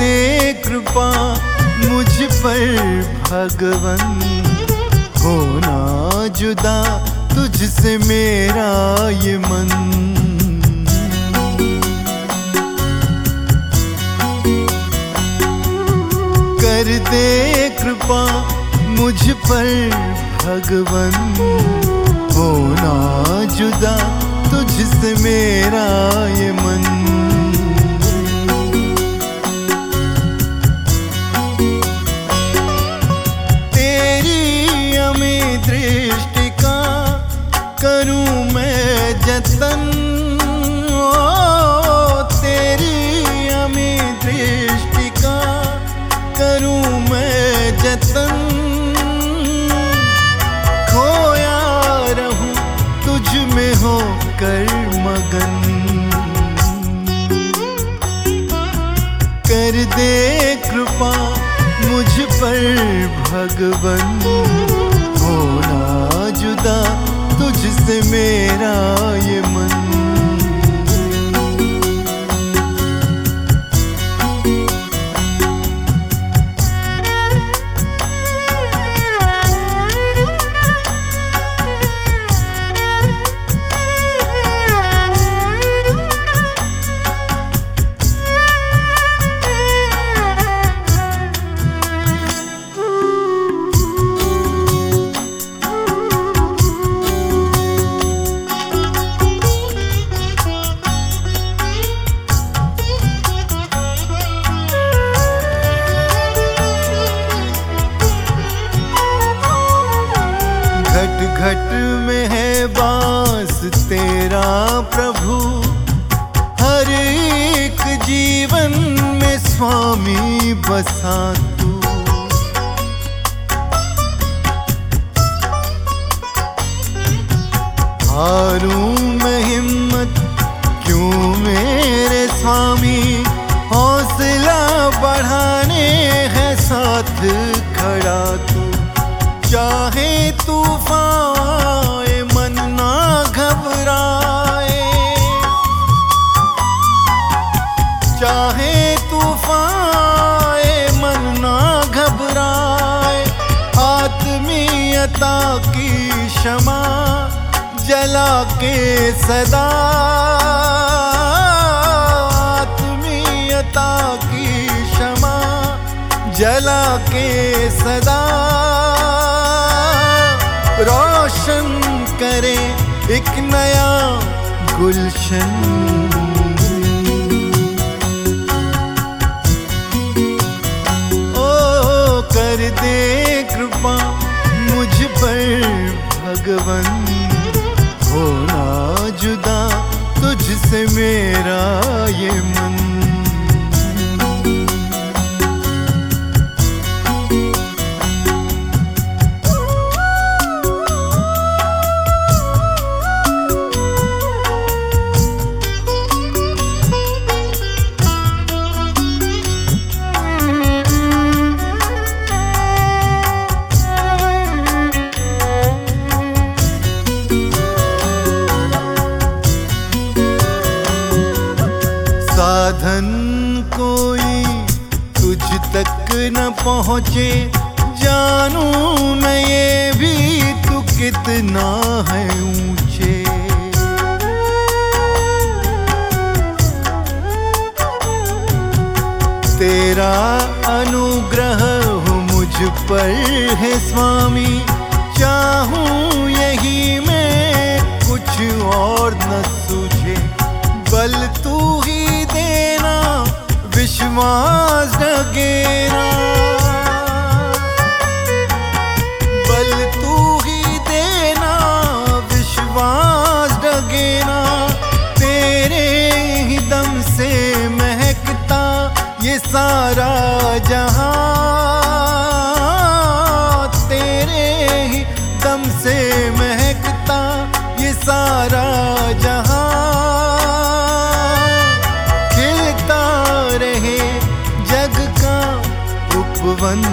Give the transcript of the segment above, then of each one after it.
दे कृपा मुझ पर भगवन, होना जुदा तुझसे मेरा ये मन। कर दे कृपा मुझ पर भगवन, होना जुदा तुझसे मेरा ये मन। तेरी अमी दृष्टि का करूं मैं जतन, तेरी अमी दृष्टि का करूं मैं जतन। खोया रहूं तुझ में होकर मगन। कर दे कृपा मुझ पर भगवन, होना जुदा तुझसे मेरा ये मन। घट घट में है वास तेरा प्रभु, हर एक जीवन में स्वामी बसा तू। हारूं मैं हिम्मत क्यों मेरे स्वामी, हौसला बढ़ाने है साथ खड़ा तू। चाहे तूफान आए मन ना घबराए, चाहे तूफान आए मन ना घबराए। आत्मीयता की क्षमा जला के सदा, आत्मीयता की क्षमा जला के सदा। रोशन करे एक नया गुलशन। ओ कर दे कृपा मुझ पर भगवन, होना जुदा तुझसे मेरा ये मन। साधन कोई तुझ तक न पहुँचे, जानूं मैं ये भी तू कितना है ऊंचे। तेरा अनुग्रह हो मुझ पर है स्वामी, चाहूं यही मैं कुछ और न सूझे। बल तू ही देना विश्वास जगेना, बल तू ही देना विश्वास जगेना। तेरे ही दम से महकता ये सारा जहां, तेरे ही दम से महकता ये सारा जहां। उपवन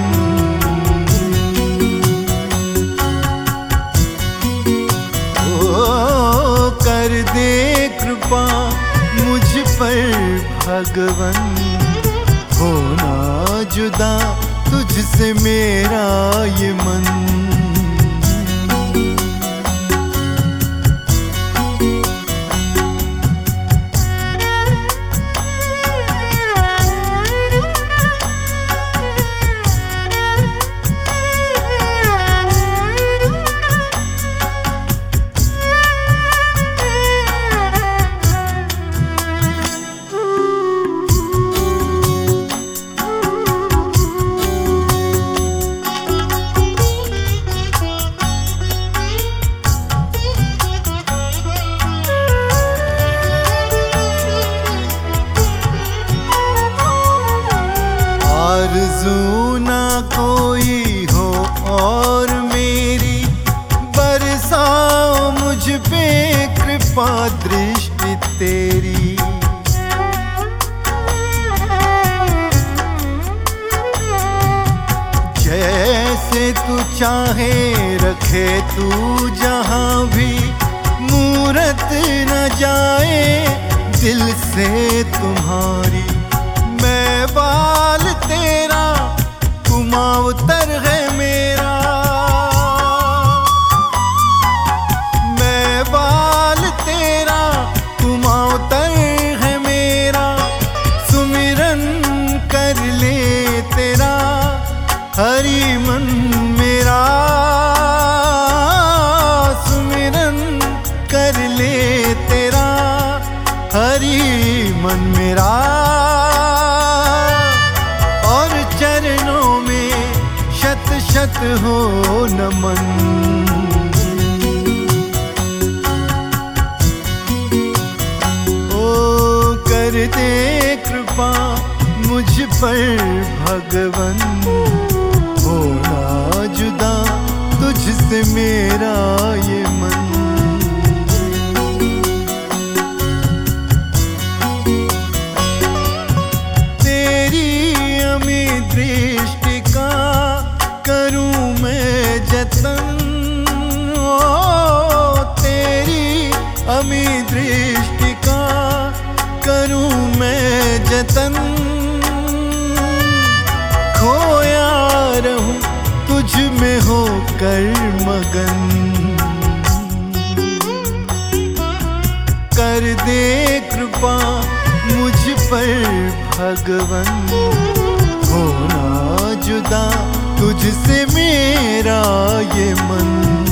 ओ कर दे कृपा मुझ पर भगवन, होना जुदा तुझसे मेरा ये मन। आरज़ू ना कोई हो और मेरी, बरसाओ मुझ पे कृपा दृष्टि तेरी। जैसे तू चाहे रखे तू जहां भी, मूरत न जाए दिल से तुम्हारी। मैं बाल तेरा कुमावतर है मेरा, मैं बाल तेरा कुमावतर है मेरा। सुमिरन कर ले तेरा हरि मन मेरा, सुमिरन कर ले तेरा हरि मन मेरा। चरणों में शत शत हो नमन। ओ कर दे कृपा मुझ पर भगवन, होना जुदा तुझसे मेरा ये मन। दृष्टि का करूं मैं जतन, ओ तेरी अमी दृष्टि का करूं मैं जतन। खोया रहूं तुझ में होकर मगन, कर दे कृपा मुझ पर भगवन। होना जुदा तुझसे मेरा ये मन।